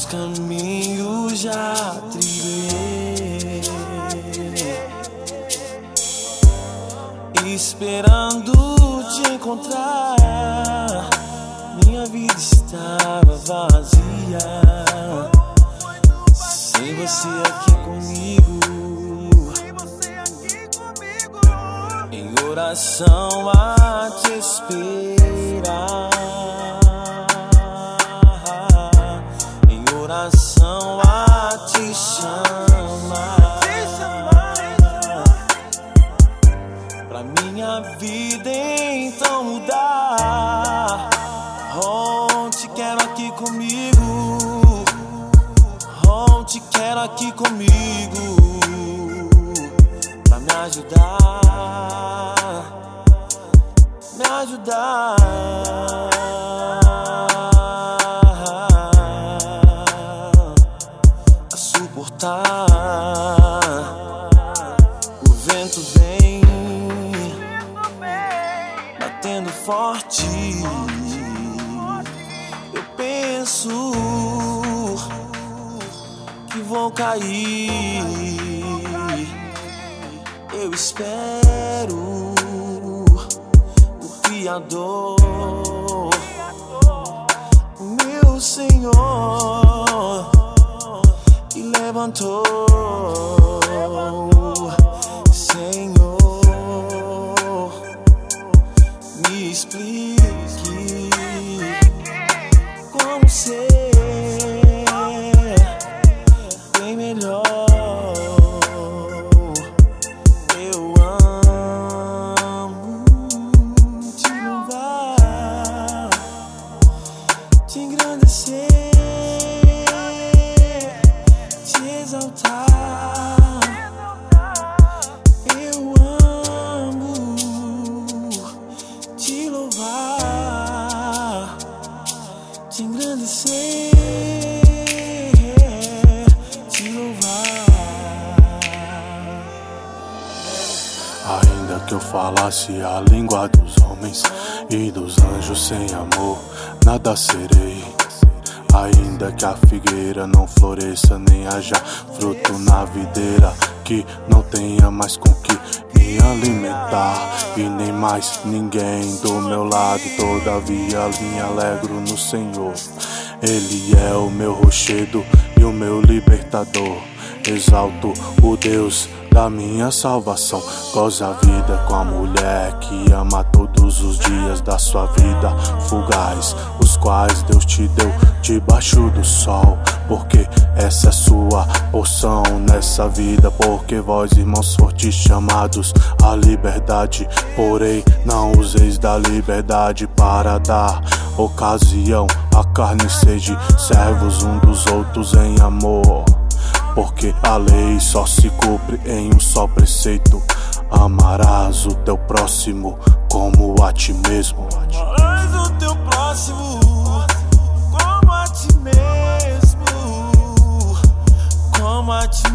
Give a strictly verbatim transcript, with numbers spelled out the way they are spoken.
caminhos já trilhei, esperando te encontrar. Minha vida estava vazia, sem você aqui comigo, em oração a te esperar, em oração a te chamar, pra minha vida então mudar. Oh, te quero aqui comigo, oh, te quero aqui comigo, pra me ajudar, me ajudar a suportar. O vento vem batendo forte, eu penso que vou cair. Eu espero o Criador, o meu Senhor, que levantou. Senhor, me explique como ser bem melhor. Eu amo te louvar, te engrandecer, te exaltar. Eu amo te louvar, te engrandecer, te louvar. Ainda que eu falasse a língua dos homens e dos anjos, sem amor nada serei. Ainda que a figueira não floresça, nem haja fruto na videira, que não tenha mais com que me alimentar, e nem mais ninguém do meu lado, todavia me alegro no Senhor. Ele é o meu rochedo e o meu libertador. Exalto o Deus da minha salvação. Goza a vida com a mulher que ama todos os dias da sua vida fugaz, os quais Deus te deu debaixo do sol, porque essa é sua porção nessa vida. Porque vós, irmãos, fortes chamados à liberdade, porém não useis da liberdade para dar ocasião à carne. Sede servos um dos outros em amor, porque a lei só se cumpre em um só preceito: amarás o teu próximo como a ti mesmo. Amarás o teu próximo como a ti mesmo, como a ti